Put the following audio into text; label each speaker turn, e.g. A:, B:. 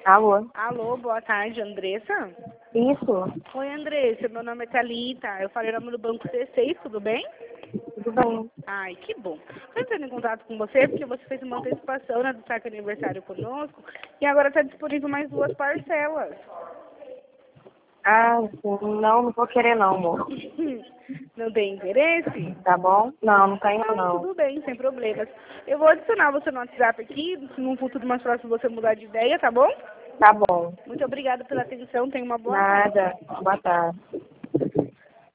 A: Alô?
B: Alô, boa tarde, Andressa?
A: Isso?
B: Oi, Andressa, meu nome é Thalita. Eu falei o nome do Banco C6, tudo bem?
A: Tudo bem?
B: Ai, que bom. Estou entrando em contato com você porque você fez uma antecipação, né, do saque aniversário conosco e agora está disponível mais 2 parcelas.
A: Ah, sim. Não vou querer não, amor.
B: Não tem interesse?
A: Tá bom? Não tenho
B: Não,
A: não.
B: tudo bem, sem problemas. Eu vou adicionar você no WhatsApp aqui, se num futuro mais próximo você mudar de ideia, tá bom?
A: Tá bom.
B: Muito obrigada pela atenção, tenha uma boa tarde.
A: Nada. Boa tarde.